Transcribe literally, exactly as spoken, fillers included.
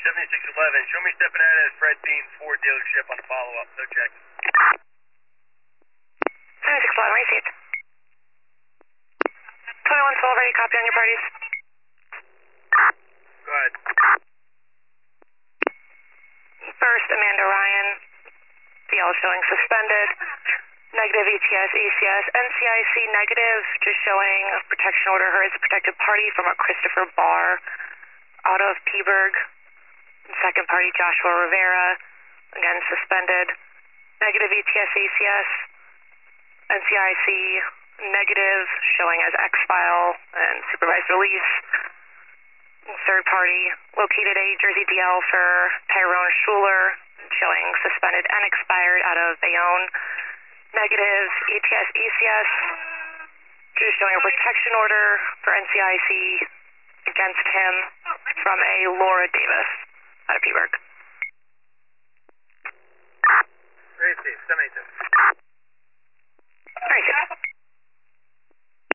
seventy-six eleven. Show me stepping out at Fred Bean Ford dealership on the follow-up. No check. seventy-six eleven, received. twenty-one twelve, ready, copy on your parties. Go ahead. First, Amanda Ryan, D L showing suspended. Negative E T S, A C S, N C I C negative, just showing a protection order. Her as a protected party from a Christopher Barr out of Peaburg. Second party, Joshua Rivera, again suspended. Negative E T S, A C S, N C I C negative, showing as X-file and supervised release. Third party, located a Jersey D L for Tyrone Schuler, showing suspended and expired out of Bayonne. Negative E T S, E C S, just showing a protection order for N C I C against him from a Laura Davis.